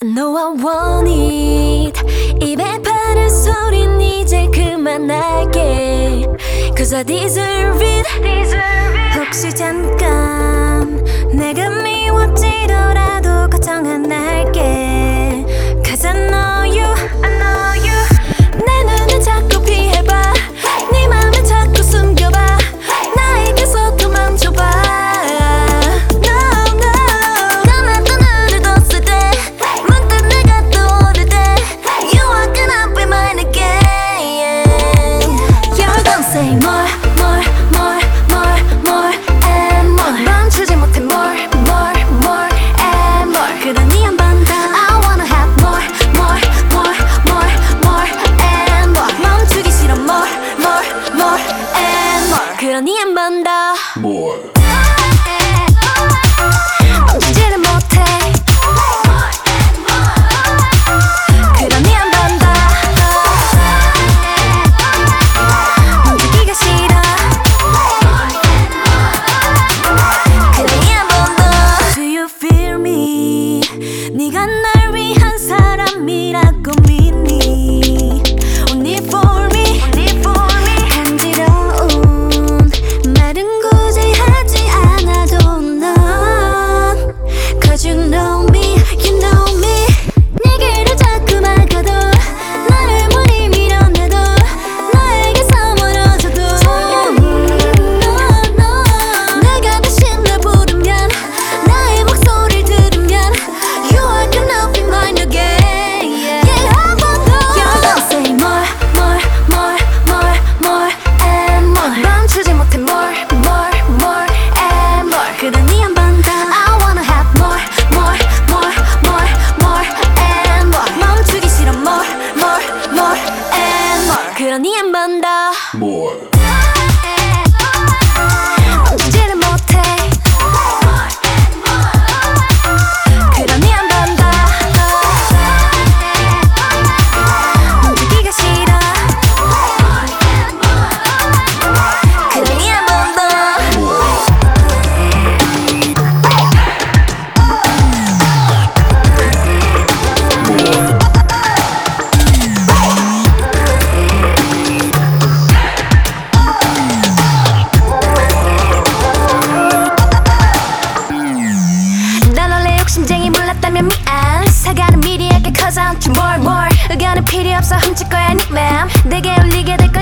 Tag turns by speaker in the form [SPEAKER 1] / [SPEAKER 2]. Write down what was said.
[SPEAKER 1] 너와 want it 입에 바른 소린 이제 그만할게 Cause I deserve it 혹시 잠깐 내가 미워지더라도 걱정 안 할게 Cause I know you 내 눈을 자꾸 피해봐 네 맘을 자꾸 숨겨봐 나에게서 도망쳐봐 그러니 한 번 더
[SPEAKER 2] More
[SPEAKER 1] 멈추지를 못해 그러니 한 번 더 멈추기가 싫어 그러니 한 번 더 Do you feel me 네가 날 위한 사람이라고 믿니 Only for me You know me, you know me 내게로 자꾸 막아도 나를 무리 밀어내도 너에게서 멀어져도 no. 내가 다시 널 부르면 나의 목소리를 들으면 You are gonna be mine again Yeah, 한 번 더 You're gonna say more and more 멈추지 못해 more and more 그러니 한 번 더 I wanna have more and more 멈추기 싫어 more and more 그러니 한 번 더
[SPEAKER 2] More
[SPEAKER 1] 멈추지를 못해 그러니 한 번 더 멈추기가 싫어 그러니 한 번 더 심쟁이 몰랐다면 미안 사과는 미리 할게 Cause I'm too more 의견은 필요 없어 훔칠 거야 네 맘 내게 울리게 될 거야